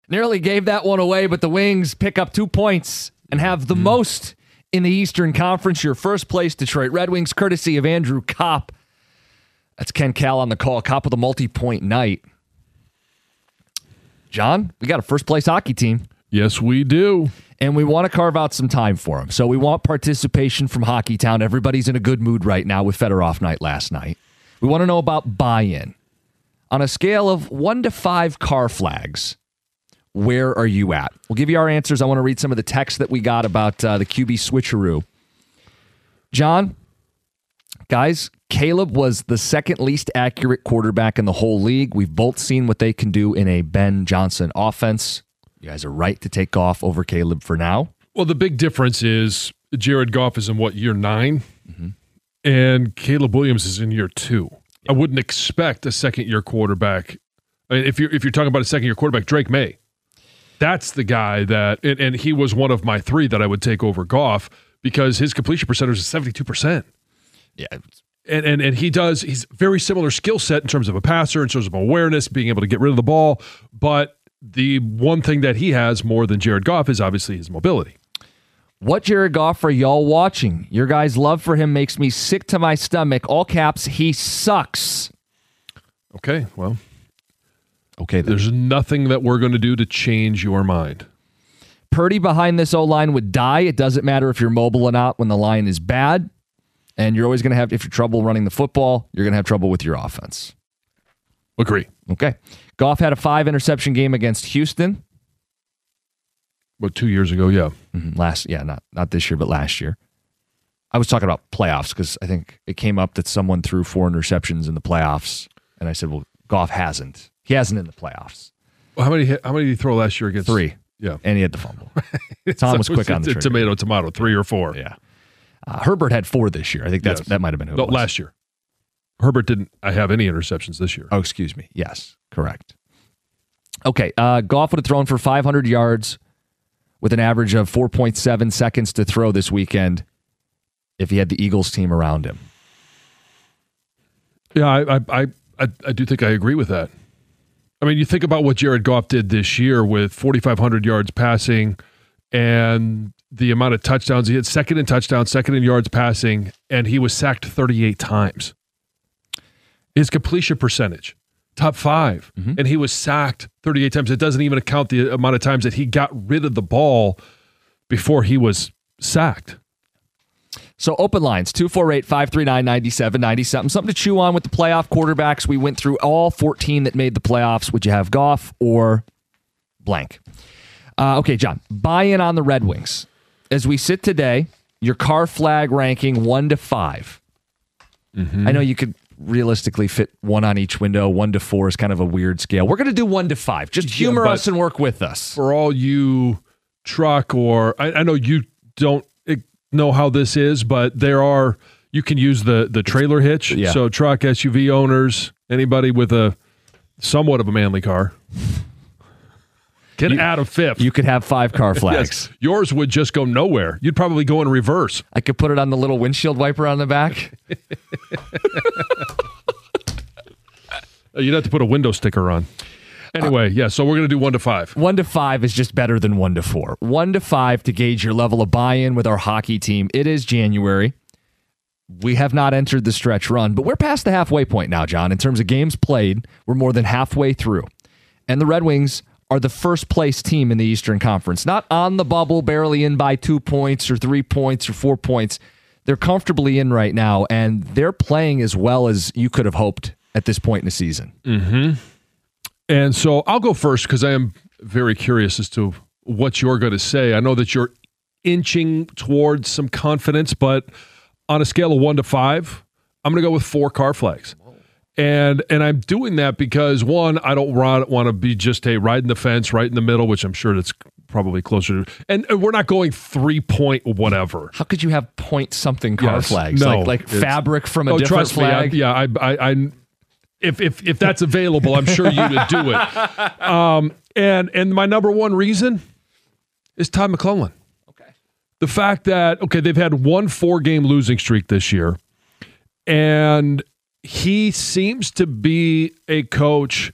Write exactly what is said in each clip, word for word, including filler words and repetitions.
Nearly gave that one away, but the Wings pick up two points and have the mm. most in the Eastern Conference. Your first place, Detroit Red Wings, courtesy of Andrew Kopp. That's Ken Cal on the call. Kopp with a multi-point night. John, we got a first-place hockey team. Yes, we do. And we want to carve out some time for them. So we want participation from Hockey Town. Everybody's in a good mood right now with Fedorov night last night. We want to know about buy-in. On a scale of one to five car flags, where are you at? We'll give you our answers. I want to read some of the texts that we got about uh, the Q B switcheroo. John, guys, Caleb was the second least accurate quarterback in the whole league. We've both seen what they can do in a Ben Johnson offense. You guys are right to take Goff over Caleb for now. Well, the big difference is Jared Goff is in, what, year nine? Mm-hmm. And Caleb Williams is in year two. Yeah. I wouldn't expect a second-year quarterback. I mean, if you're, if you're talking about a second-year quarterback, Drake May. That's the guy that – and he was one of my three that I would take over Goff because his completion percentage is seventy-two percent. Yeah. And, and and he does – he's very similar skill set in terms of a passer, in terms of awareness, being able to get rid of the ball. But the one thing that he has more than Jared Goff is obviously his mobility. What Jared Goff are y'all watching? Your guys' love for him makes me sick to my stomach. All caps, he sucks. Okay, well. Okay, then. There's nothing that we're going to do to change your mind. Purdy behind this O-line would die. It doesn't matter if you're mobile or not when the line is bad. And you're always going to have, if you're trouble running the football, you're going to have trouble with your offense. Agree. Okay. Goff had a five interception game against Houston. What, two years ago? Yeah. Mm-hmm. Last, yeah, not not this year, but last year. I was talking about playoffs because I think it came up that someone threw four interceptions in the playoffs, and I said, "Well, Goff hasn't. He hasn't in the playoffs." Well, how many? How many did he throw last year against? Three. Yeah, and he had the fumble. Tom was quick on the trigger. Tomato, tomato, three or four. Yeah. Uh, Herbert had four this year. I think that's yes. that might have been who no, it was. last year. Herbert didn't I have any interceptions this year. Oh, excuse me. Yes, correct. Okay, uh, Goff would have thrown for five hundred yards with an average of four point seven seconds to throw this weekend if he had the Eagles team around him. Yeah, I I I, I do think I agree with that. I mean, you think about what Jared Goff did this year with forty-five hundred yards passing and the amount of touchdowns. He had second in touchdowns, second in yards passing, and he was sacked thirty-eight times. His completion percentage, top five, mm-hmm. and he was sacked thirty-eight times. It doesn't even account the amount of times that he got rid of the ball before he was sacked. So open lines, two four eight, five three nine, nine seven nine zero, something, something to chew on with the playoff quarterbacks. We went through all fourteen that made the playoffs. Would you have Goff or blank? Uh, okay, John, buy in on the Red Wings. As we sit today, your car flag ranking one to five. Mm-hmm. I know you could realistically fit one on each window. One to four is kind of a weird scale. We're going to do one to five. Just humor yeah, us and work with us. For all you truck or I, I know you don't know how this is, but there are you can use the the trailer hitch. Yeah. So truck, S U V owners, anybody with a somewhat of a manly car. Get you, out of fifth. You could have five car flags. Yes. Yours would just go nowhere. You'd probably go in reverse. I could put it on the little windshield wiper on the back. You'd have to put a window sticker on. Anyway, uh, yeah, so we're going to do one to five. One to five is just better than one to four. One to five to gauge your level of buy-in with our hockey team. It is January. We have not entered the stretch run, but we're past the halfway point now, John. In terms of games played, we're more than halfway through. And the Red Wings are the first place team in the Eastern Conference. Not on the bubble, barely in by two points or three points or four points. They're comfortably in right now, and they're playing as well as you could have hoped at this point in the season. Mm-hmm. And so I'll go first because I am very curious as to what you're going to say. I know that you're inching towards some confidence, but on a scale of one to five, I'm going to go with four car flags. And and I'm doing that because, one, I don't want to be just a riding the fence right in the middle, which I'm sure that's probably closer to. And, and we're not going three-point whatever. How could you have point something car yes, flags? No, like like fabric from a oh, different trust flag? Me, I, yeah, I, I, I if if if that's available, I'm sure you would do it. Um, and and my number one reason is Todd McClellan. Okay. The fact that okay, they've had one four-game losing streak this year, and he seems to be a coach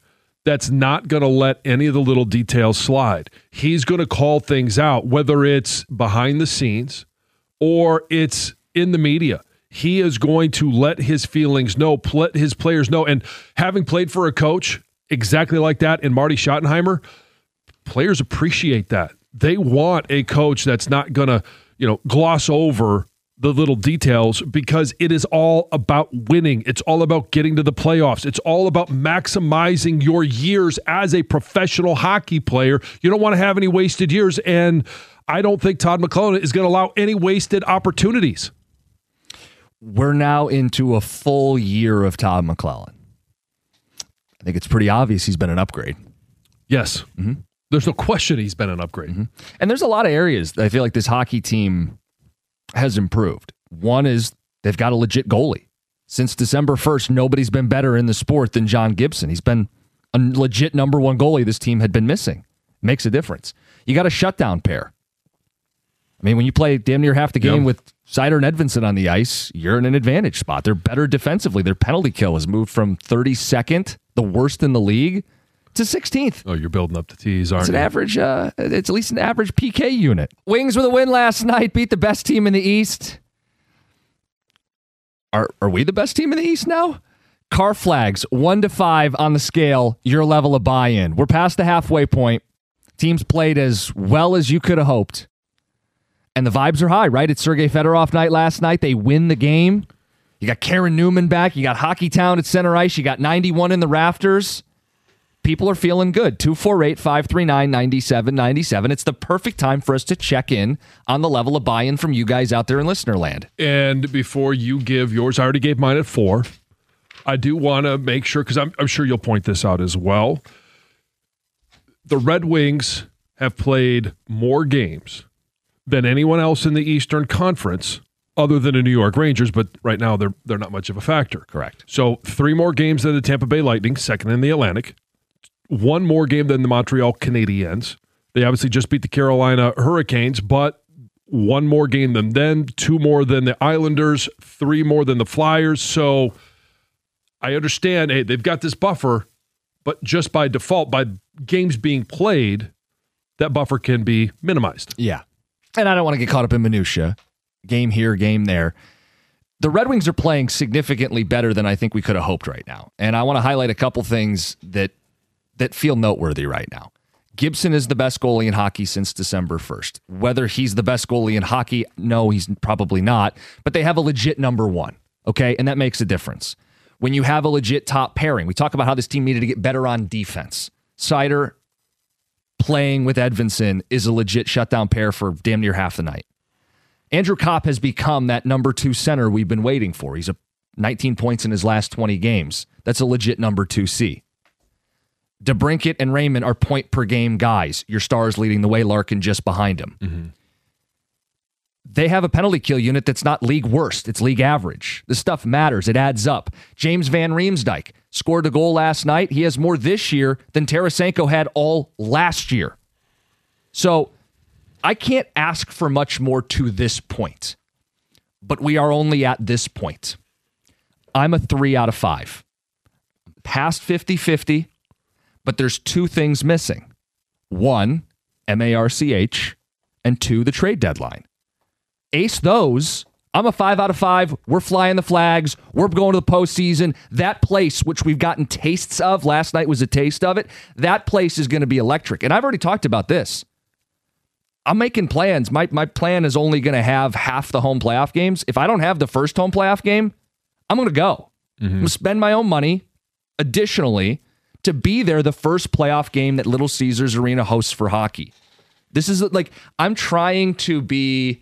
that's not going to let any of the little details slide. He's going to call things out, whether it's behind the scenes or it's in the media. He is going to let his feelings know, let his players know. And having played for a coach exactly like that in Marty Schottenheimer, players appreciate that. They want a coach that's not going to, you know, gloss over the little details, because it is all about winning. It's all about getting to the playoffs. It's all about maximizing your years as a professional hockey player. You don't want to have any wasted years, and I don't think Todd McLellan is going to allow any wasted opportunities. We're now into a full year of Todd McLellan. I think it's pretty obvious he's been an upgrade. Yes. Mm-hmm. There's no question he's been an upgrade. Mm-hmm. And there's a lot of areas that I feel like this hockey team has improved. One is they've got a legit goalie. Since December first, nobody's been better in the sport than John Gibson. He's been a legit number one goalie this team had been missing. Makes a difference. You got a shutdown pair. I mean, when you play damn near half the game yep. with Seider and Edvinsson on the ice, you're in an advantage spot. They're better defensively. Their penalty kill has moved from thirty-second, the worst in the league, to sixteenth. Oh, you're building up the T's, aren't it's an you? Average, uh, it's at least an average P K unit. Wings with a win last night, beat the best team in the East. Are are we the best team in the East now? Car flags, one to five on the scale, your level of buy-in. We're past the halfway point. Teams played as well as you could have hoped. And the vibes are high, right? It's Sergei Fedorov night last night. They win the game. You got Karen Newman back. You got Hockey Town at center ice. You got ninety-one in the rafters. People are feeling good. two four eight, five three nine, nine seven nine seven. It's the perfect time for us to check in on the level of buy-in from you guys out there in listener land. And before you give yours, I already gave mine at four. I do want to make sure, because I'm, I'm sure you'll point this out as well. The Red Wings have played more games than anyone else in the Eastern Conference, other than the New York Rangers, but right now they're they're not much of a factor. Correct. So three more games than the Tampa Bay Lightning, second in the Atlantic. One more game than the Montreal Canadiens. They obviously just beat the Carolina Hurricanes, but one more game than them, two more than the Islanders, three more than the Flyers. So I understand, hey, they've got this buffer, but just by default, by games being played, that buffer can be minimized. Yeah. And I don't want to get caught up in minutia. Game here, game there. The Red Wings are playing significantly better than I think we could have hoped right now. And I want to highlight a couple things that that feel noteworthy right now. Gibson is the best goalie in hockey since December first. Whether he's the best goalie in hockey, no, he's probably not. But they have a legit number one, okay? And that makes a difference. When you have a legit top pairing, we talk about how this team needed to get better on defense. Seider playing with Edvinsson is a legit shutdown pair for damn near half the night. Andrew Kopp has become that number two center we've been waiting for. He's a nineteen points in his last twenty games. That's a legit number two C. DeBrincat and Raymond are point per game guys. Your Stars leading the way, Larkin just behind him. Mm-hmm. They have a penalty kill unit that's not league worst. It's league average. This stuff matters. It adds up. James Van Riemsdyk scored a goal last night. He has more this year than Tarasenko had all last year. So I can't ask for much more to this point, but we are only at this point. I'm a three out of five. Past fifty-fifty, but there's two things missing. One, M A R C H, and two, the trade deadline. Ace those, I'm a five out of five. We're flying the flags. We're going to the postseason. That place, which we've gotten tastes of, last night was a taste of it, that place is going to be electric. And I've already talked about this. I'm making plans. My, my plan is only going to have half the home playoff games. If I don't have the first home playoff game, I'm going to go. Mm-hmm. I'm going to spend my own money additionally to be there the first playoff game that Little Caesars Arena hosts for hockey. This is like, I'm trying to be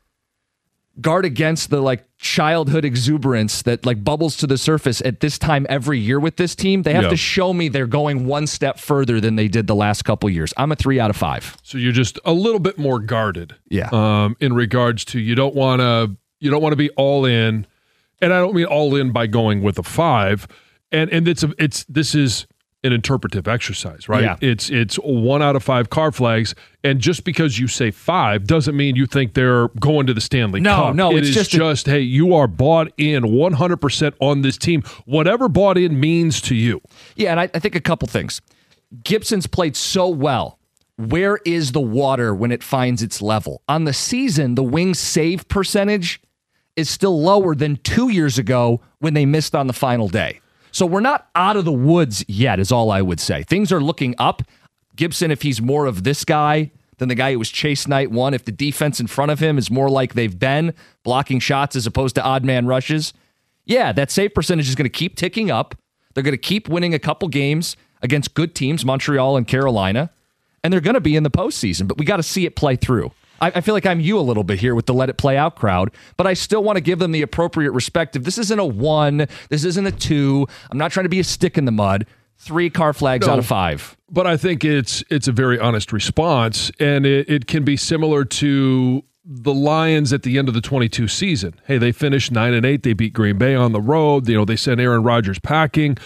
guard against the like childhood exuberance that like bubbles to the surface at this time every year with this team. They have yeah. to show me they're going one step further than they did the last couple years. I'm a three out of five. So you're just a little bit more guarded. Yeah. Um, in regards to you don't want to you don't want to be all in, and I don't mean all in by going with a five. And and it's a, it's this is an interpretive exercise, right? Yeah. It's it's one out of five car flags, and just because you say five doesn't mean you think they're going to the Stanley no, Cup. No, no, it it's is just, just a- hey, you are bought in one hundred percent on this team, whatever bought in means to you. Yeah, and I, I think a couple things. Gibson's played so well. Where is the water when it finds its level? On the season, the Wings' save percentage is still lower than two years ago when they missed on the final day. So we're not out of the woods yet, is all I would say. Things are looking up. Gibson, if he's more of this guy than the guy who was chased night one, if the defense in front of him is more like they've been, blocking shots as opposed to odd man rushes, yeah, that save percentage is going to keep ticking up. They're going to keep winning a couple games against good teams, Montreal and Carolina, and they're going to be in the postseason, but we got to see it play through. I, I feel like I'm you a little bit here with the let it play out crowd, but I still want to give them the appropriate respect. If this isn't a one, this isn't a two, I'm not trying to be a stick in the mud. Three car flags no, out of five. But I think it's it's a very honest response, and it, it can be similar to the Lions at the end of the twenty-two season. Hey, they finished nine and eight. They beat Green Bay on the road. You know, they sent Aaron Rodgers packing,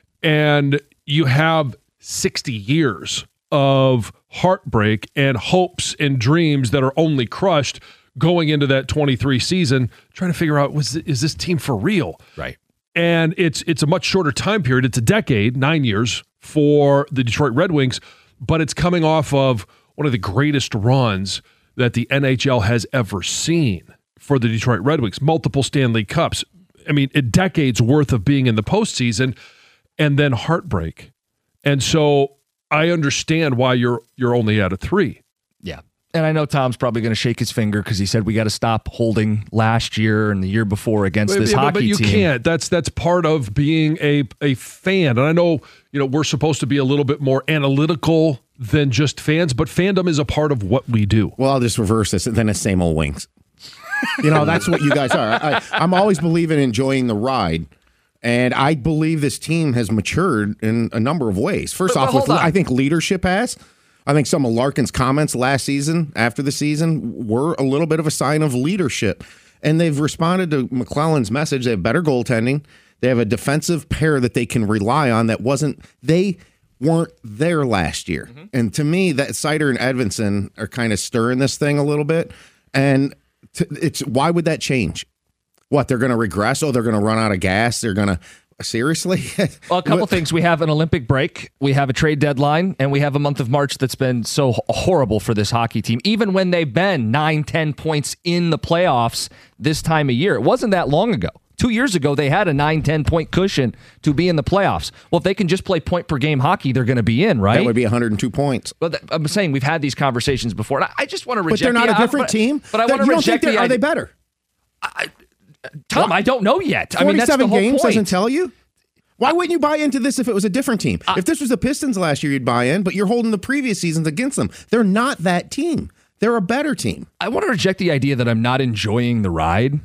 and you have sixty years of heartbreak and hopes and dreams that are only crushed going into that twenty-three season, trying to figure out, was is this team for real? Right. And it's it's a much shorter time period. It's a decade, nine years for the Detroit Red Wings, but it's coming off of one of the greatest runs that the N H L has ever seen for the Detroit Red Wings. Multiple Stanley Cups. I mean, a decade's worth of being in the postseason, and then heartbreak. And so I understand why you're you're only at a three. Yeah. And I know Tom's probably going to shake his finger because he said we got to stop holding last year and the year before against but, this yeah, hockey but you team. can't. That's that's part of being a a fan. And I know, you know, we're supposed to be a little bit more analytical than just fans, but fandom is a part of what we do. Well, I'll just reverse this, and then it's same old Wings. You know, that's what you guys are. I, I'm always believing in enjoying the ride. And I believe this team has matured in a number of ways. First but, off, but with, on. I think leadership has. I think some of Larkin's comments last season, after the season, were a little bit of a sign of leadership. And they've responded to McClellan's message. They have better goaltending. They have a defensive pair that they can rely on that wasn't, they weren't there last year. Mm-hmm. And to me, that Seider and Edvinsson are kind of stirring this thing a little bit. And t- it's why would that change? What, they're going to regress? Oh, they're going to run out of gas? They're going to... Seriously? Well, a couple things. We have an Olympic break, we have a trade deadline, and we have a month of March that's been so horrible for this hockey team. Even when they've been nine, ten points in the playoffs this time of year. It wasn't that long ago. Two years ago, they had a nine, ten point cushion to be in the playoffs. Well, if they can just play point per game hockey, they're going to be in, right? That would be one hundred two points. But th- I'm saying we've had these conversations before, and I, I just want to reject. But they're not the, a different but, team. But I want to you reject don't think the. Are they better? I, Tom, I don't know yet. I mean, that's the forty-seven whole games point. doesn't tell you. Why wouldn't you buy into this if it was a different team? Uh, if this was the Pistons last year, you'd buy in, but you're holding the previous seasons against them. They're not that team. They're a better team. I want to reject the idea that I'm not enjoying the ride.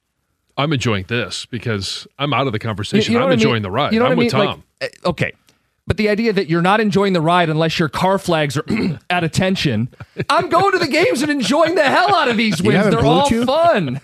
I'm enjoying this because I'm out of the conversation. You know I'm enjoying I mean? the ride. You know I'm what with I mean? Tom. Like, okay. But the idea that you're not enjoying the ride unless your car flags are at attention. I'm going to the games and enjoying the hell out of these wins. They're all Chew? fun.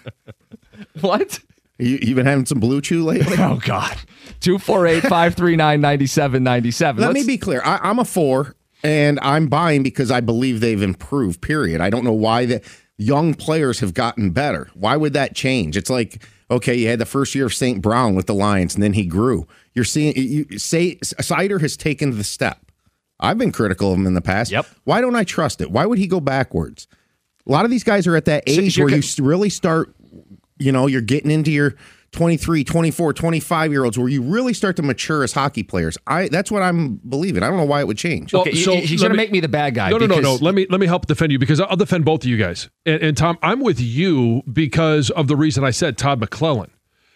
What? You, you been having some Blue Chew lately? Oh, God. two four eight, five three nine, nine seven nine seven. Let Let's, me be clear. I, I'm a four, and I'm buying because I believe they've improved, period. I don't know why the young players have gotten better. Why would that change? It's like, okay, you had the first year of Saint Brown with the Lions, and then he grew. You're seeing, you say, Seider has taken the step. I've been critical of him in the past. Yep. Why don't I trust it? Why would he go backwards? A lot of these guys are at that age so where co- you really start, you know, you're getting into your twenty-three, twenty-four, twenty-five-year-olds where you really start to mature as hockey players. I That's what I'm believing. I don't know why it would change. Well, okay, so he's going to make me the bad guy. No, no, no, no. Let me let me help defend you because I'll defend both of you guys. And, and Tom, I'm with you because of the reason I said Todd McClellan.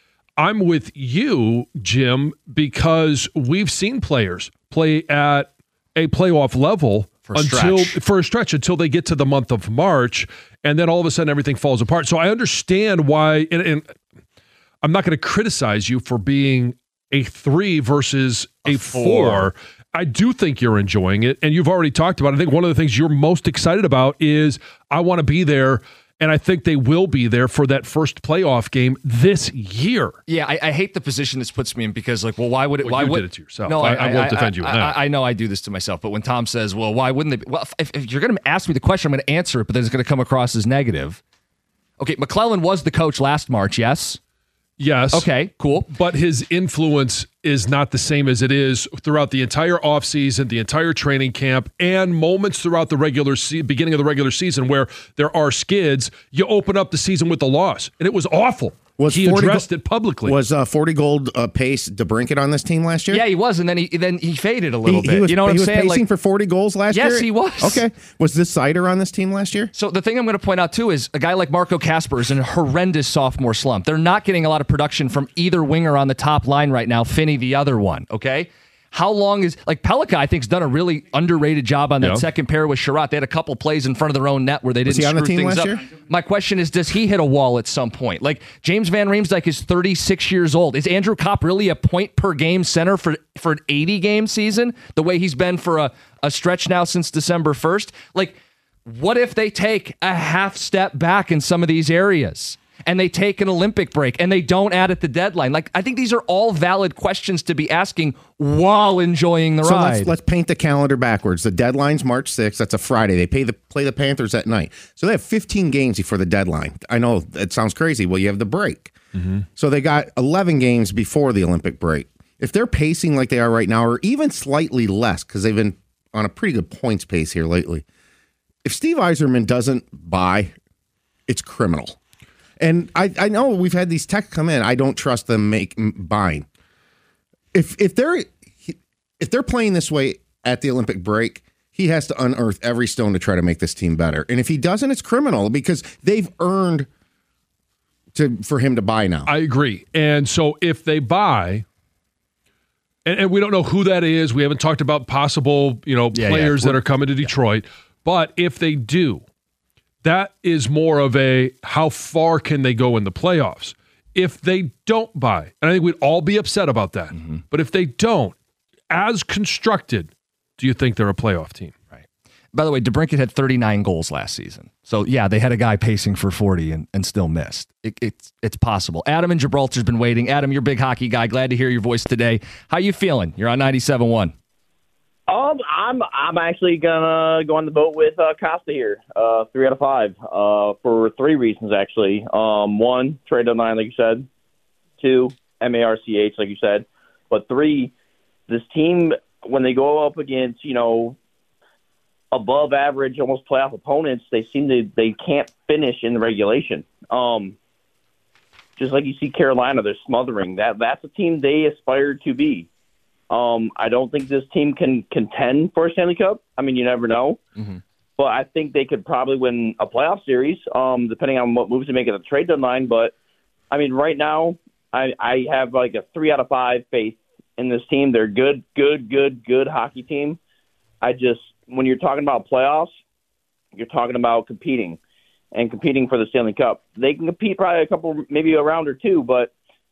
I'm with you, Jim, because we've seen players play at a playoff level for a until stretch. for a stretch until they get to the month of March, and then all of a sudden everything falls apart. So I understand why, and, and I'm not going to criticize you for being a three versus a, a four. four. I do think you're enjoying it, and you've already talked about it. I think one of the things you're most excited about is I want to be there, and I think they will be there for that first playoff game this year. Yeah, I, I hate the position this puts me in because, like, well, why would it? Well, why you would did it to yourself? No, I, I, I won't I, defend you. I, on that. I, I know I do this to myself, but when Tom says, "Well, why wouldn't they?" Be? Well, if, if you're going to ask me the question, I'm going to answer it, but then it's going to come across as negative. Okay, McClellan was the coach last March, yes. Yes. Okay, cool. But his influence is not the same as it is throughout the entire offseason, the entire training camp, and moments throughout the regular se- beginning of the regular season where there are skids. You open up the season with the loss, and it was awful. Was he addressed go- it publicly. Was uh, forty gold uh, pace DeBrincat on this team last year? Yeah, he was, and then he then he faded a little he, bit. He was, you know what he I'm was saying? pacing Like, for forty goals last yes, year? Yes, he was. Okay. Was this Sider on this team last year? So the thing I'm going to point out, too, is a guy like Marco Kasper is in a horrendous sophomore slump. They're not getting a lot of production from either winger on the top line right now, Finney the other one, okay? How long is, like, Pelika, I think, has done a really underrated job on that yeah. second pair with Sherratt. They had a couple plays in front of their own net where they didn't Was he on screw the team things last up. year? My question is, does he hit a wall at some point? Like, James Van Riemsdyk is thirty-six years old. Is Andrew Kopp really a point-per-game center for, for an eighty-game season, the way he's been for a, a stretch now since December first? Like, what if they take a half step back in some of these areas? And they take an Olympic break and they don't add at the deadline. Like, I think these are all valid questions to be asking while enjoying the so ride. Let's, let's paint the calendar backwards. The deadline's March sixth. That's a Friday. They pay the, play the Panthers at night. So they have fifteen games before the deadline. I know it sounds crazy. Well, you have the break. Mm-hmm. So they got eleven games before the Olympic break. If they're pacing like they are right now, or even slightly less, because they've been on a pretty good points pace here lately, if Steve Yzerman doesn't buy, it's criminal. And I, I know we've had these texts come in. I don't trust them make buying. If if they're if they're playing this way at the Olympic break, he has to unearth every stone to try to make this team better. And if he doesn't, it's criminal because they've earned to for him to buy now. I agree. And so if they buy, and, and we don't know who that is, we haven't talked about possible, you know, yeah, players yeah. that are coming to Detroit. But if they do, that is more of a how far can they go in the playoffs. If they don't buy, and I think we'd all be upset about that, mm-hmm. but if they don't, as constructed, do you think they're a playoff team? Right. By the way, DeBrincat had thirty-nine goals last season. So, yeah, they had a guy pacing for forty and, and still missed. It, it's it's possible. Adam in Gibraltar's been waiting. Adam, you're a big hockey guy. Glad to hear your voice today. How you feeling? You're on ninety-seven point one. Um, I'm I'm actually gonna go on the boat with uh, Costa here. Uh, three out of five. Uh, for three reasons actually. Um, one, trade deadline, like you said. Two, M A R C H, like you said. But three, this team when they go up against you know above average, almost playoff opponents, they seem to they can't finish in the regulation. Um, just like you see Carolina, they're smothering. That that's a team they aspire to be. Um, I don't think this team can contend for a Stanley Cup. I mean, you never know. Mm-hmm. But I think they could probably win a playoff series, um, depending on what moves they make at the trade deadline. But, I mean, right now, I, I have like a three out of five faith in this team. They're good, good, good, good hockey team. I just, when you're talking about playoffs, you're talking about competing and competing for the Stanley Cup. They can compete probably a couple, maybe a round or two. But,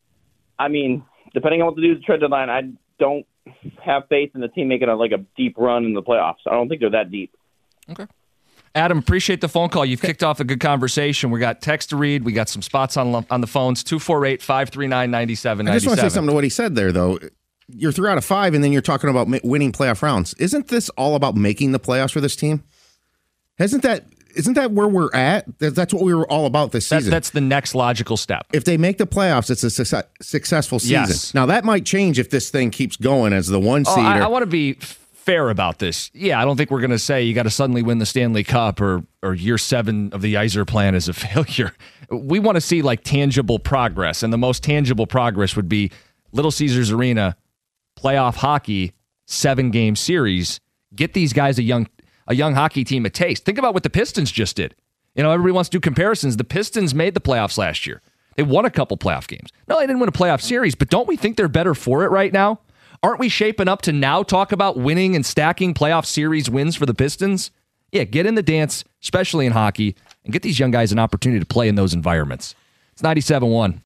I mean, depending on what they do at the trade deadline, I don't have faith in the team making a, like a deep run in the playoffs. I don't think they're that deep. Okay. Adam, appreciate the phone call. You've kicked off a good conversation. We got text to read. We got some spots on on the phones. two four eight, five three nine, nine seven nine seven. I just want to say something to what he said there, though. You're three out of five, and then you're talking about winning playoff rounds. Isn't this all about making the playoffs for this team? Hasn't that... Isn't that where we're at? That's what we were all about this season. That's, that's the next logical step. If they make the playoffs, it's a success, successful season. Yes. Now, that might change if this thing keeps going as the one seed. Oh, I, I want to be fair about this. Yeah, I don't think we're going to say you got to suddenly win the Stanley Cup or or year seven of the Yzer plan is a failure. We want to see like tangible progress, and the most tangible progress would be Little Caesars Arena, playoff hockey, seven-game series. Get these guys a young a young hockey team a taste. Think about what the Pistons just did. You know, everybody wants to do comparisons. The Pistons made the playoffs last year. They won a couple playoff games. No, they didn't win a playoff series, but don't we think they're better for it right now? Aren't we shaping up to now talk about winning and stacking playoff series wins for the Pistons? Yeah, get in the dance, especially in hockey, and get these young guys an opportunity to play in those environments. It's ninety-seven point one.